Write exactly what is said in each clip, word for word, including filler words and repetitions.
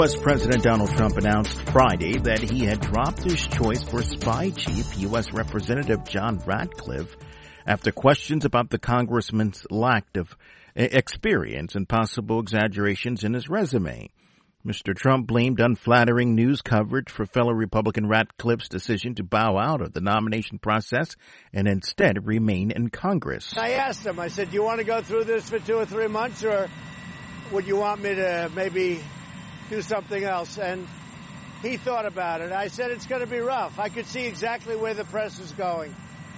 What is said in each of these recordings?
U S. President Donald Trump announced Friday that he had dropped his choice for spy chief, U S. Representative John Ratcliffe, after questions about the congressman's lack of experience and possible exaggerations in his resume. Mister Trump blamed unflattering news coverage for fellow Republican Ratcliffe's decision to bow out of the nomination process and instead remain in Congress. I asked him, I said, do you want to go through this for two or three months, or would you want me to maybe do something else? And he thought about it. I said, it's going to be rough. I could see exactly where the press is going.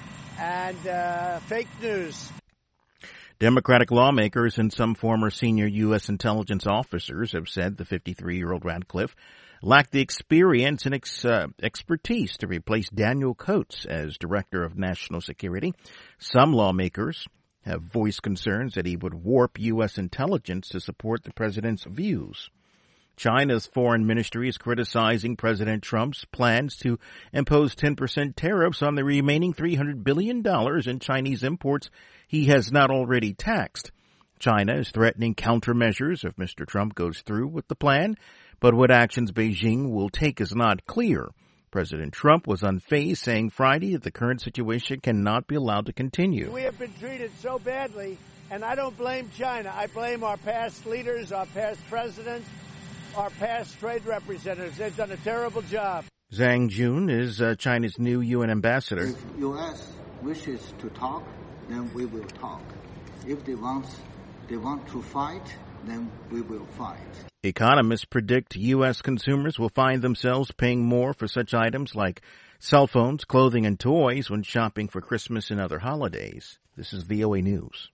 And uh, fake news. Democratic lawmakers and some former senior U S intelligence officers have said the fifty-three-year-old Ratcliffe lacked the experience and ex- uh, expertise to replace Daniel Coats as Director of National Security. Some lawmakers have voiced concerns that he would warp U S intelligence to support the president's views. China's foreign ministry is criticizing President Trump's plans to impose ten percent tariffs on the remaining three hundred billion dollars in Chinese imports he has not already taxed. China is threatening countermeasures if Mister Trump goes through with the plan, but what actions Beijing will take is not clear. President Trump was unfazed, saying Friday that the current situation cannot be allowed to continue. We have been treated so badly, and I don't blame China. I blame our past leaders, our past presidents, our past trade representatives. They've done a terrible job. Zhang Jun is uh, China's new U N ambassador. If U S wishes to talk, then we will talk. If they want, they want to fight, then we will fight. Economists predict U S consumers will find themselves paying more for such items like cell phones, clothing, and toys when shopping for Christmas and other holidays. This is V O A News.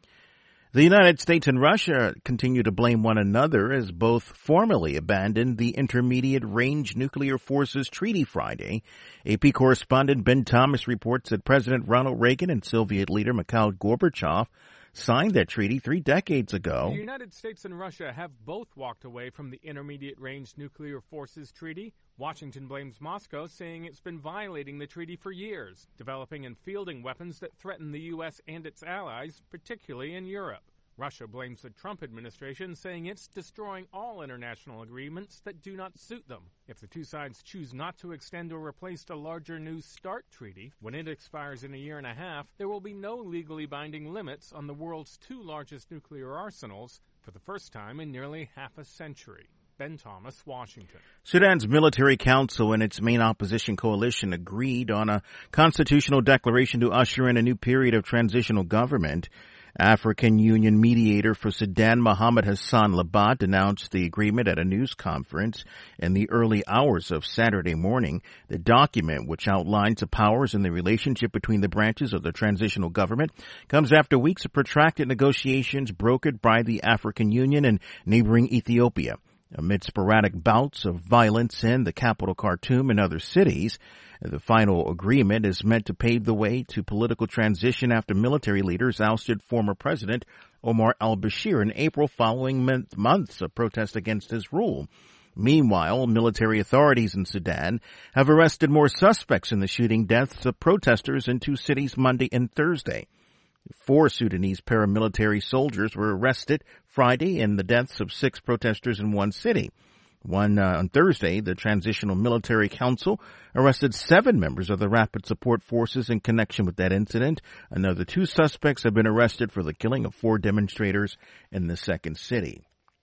The United States and Russia continue to blame one another as both formally abandoned the Intermediate Range Nuclear Forces Treaty Friday. A P correspondent Ben Thomas reports that President Ronald Reagan and Soviet leader Mikhail Gorbachev signed that treaty three decades ago. The United States and Russia have both walked away from the Intermediate Range Nuclear Forces Treaty. Washington blames Moscow, saying it's been violating the treaty for years, developing and fielding weapons that threaten the U S and its allies, particularly in Europe. Russia blames the Trump administration, saying it's destroying all international agreements that do not suit them. If the two sides choose not to extend or replace the larger New START treaty, when it expires in a year and a half, there will be no legally binding limits on the world's two largest nuclear arsenals for the first time in nearly half a century. Ben Thomas, Washington. Sudan's military council and its main opposition coalition agreed on a constitutional declaration to usher in a new period of transitional government. African Union mediator for Sudan, Mohammed Hassan Labat, announced the agreement at a news conference in the early hours of Saturday morning. The document, which outlines the powers and the relationship between the branches of the transitional government, comes after weeks of protracted negotiations brokered by the African Union and neighboring Ethiopia. Amid sporadic bouts of violence in the capital Khartoum and other cities, the final agreement is meant to pave the way to political transition after military leaders ousted former President Omar al-Bashir in April following months of protest against his rule. Meanwhile, military authorities in Sudan have arrested more suspects in the shooting deaths of protesters in two cities Monday and Thursday. Four Sudanese paramilitary soldiers were arrested Friday in the deaths of six protesters in one city. One uh, on Thursday, the Transitional Military Council arrested seven members of the Rapid Support Forces in connection with that incident. Another two suspects have been arrested for the killing of four demonstrators in the second city.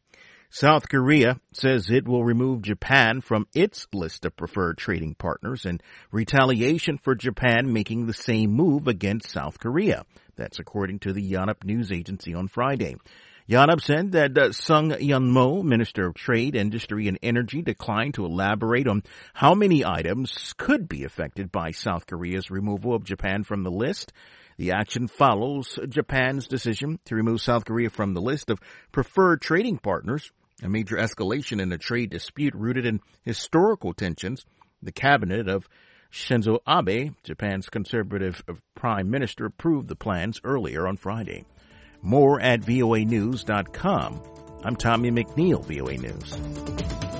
South Korea says it will remove Japan from its list of preferred trading partners in retaliation for Japan making the same move against South Korea. That's according to the Yonhap news agency on Friday. Yonhap said that uh, Sung Yeon-mo, Minister of Trade, Industry, and Energy, declined to elaborate on how many items could be affected by South Korea's removal of Japan from the list. The action follows Japan's decision to remove South Korea from the list of preferred trading partners, a major escalation in a trade dispute rooted in historical tensions. The cabinet of Shinzo Abe, Japan's conservative prime minister, approved the plans earlier on Friday. More at V O A news dot com. I'm Tommy McNeil, V O A News.